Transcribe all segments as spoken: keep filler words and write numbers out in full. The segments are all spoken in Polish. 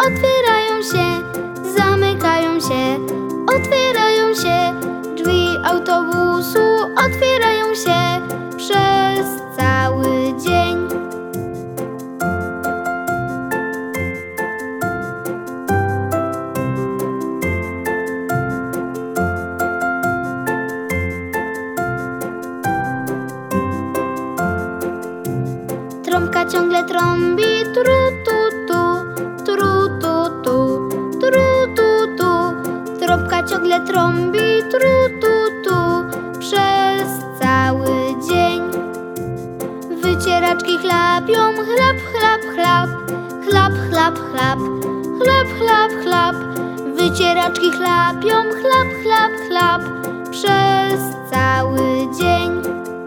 otwierają się, zamykają się, otwierają się. Drzwi autobusu otwierają się przez cały dzień. Trąbka ciągle trąbi, tru tu tu, tru tu tu, tru tu tu. Trąbka ciągle trąbi, tru tu tu, przez cały dzień. Wycieraczki chlapią, chlap, chlap, chlap, chlap, chlap, chlap, chlap, chlap, chlap. Wycieraczki chlapią, chlap, chlap, chlap, przez cały dzień.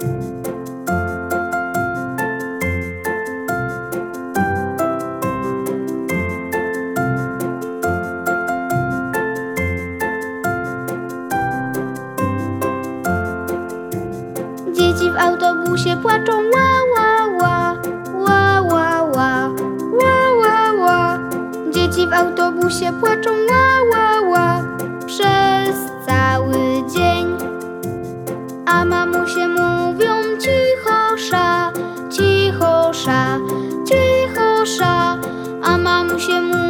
Dzieci w autobusie płaczą, ła, ła, ła, ła, ła, ła, ła, ła, ła. Dzieci w autobusie płaczą, ła, ła, ła, przez cały dzień. A mamusie mówią, cichosza, cichosza, cichosza. A mamusie mówią,